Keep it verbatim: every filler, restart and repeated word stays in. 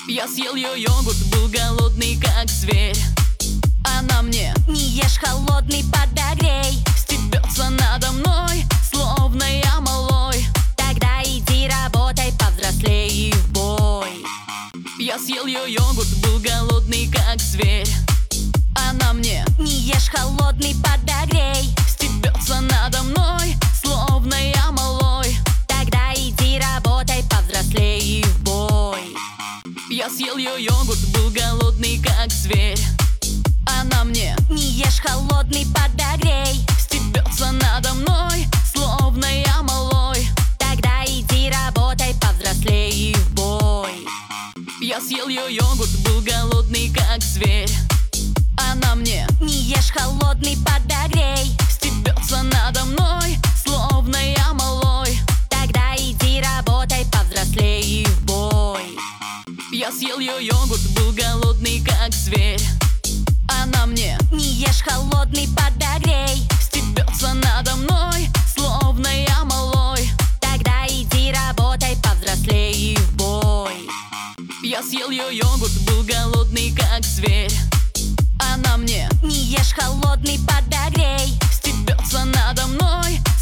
Я съел ее йогурт, был голодный как зверь. Она мне: не ешь холодный, подогрей. стебется надо мной, словно я малой. Тогда иди работай, повзрослей и в бой. Я съел ее йогурт, был голодный как зверь. Она мне: не ешь холодный, подогрей. стебется надо мной, словно я малой. Тогда иди работай, повзрослей и в бой. Я съел ее йогурт, был голодный как зверь. Она мне: не ешь холодный, подогрей. стебется надо мной, словно я малой. Тогда иди работай, повзрослей и в бой. Я съел ее йогурт, был голодный как зверь. Она мне: не ешь холодный, подогрей. стебется надо мной, словно я малой. Тогда иди работай, повзрослей и в бой. Я съел ее йогурт, был голодный как зверь. Она мне: не ешь холодный, подогрей. стебется надо мной, словно я малой. Тогда иди работай, повзрослей и в бой. Я съел ее йогурт, был голодный как зверь. Она мне: не ешь холодный, подогрей. стебется надо мной,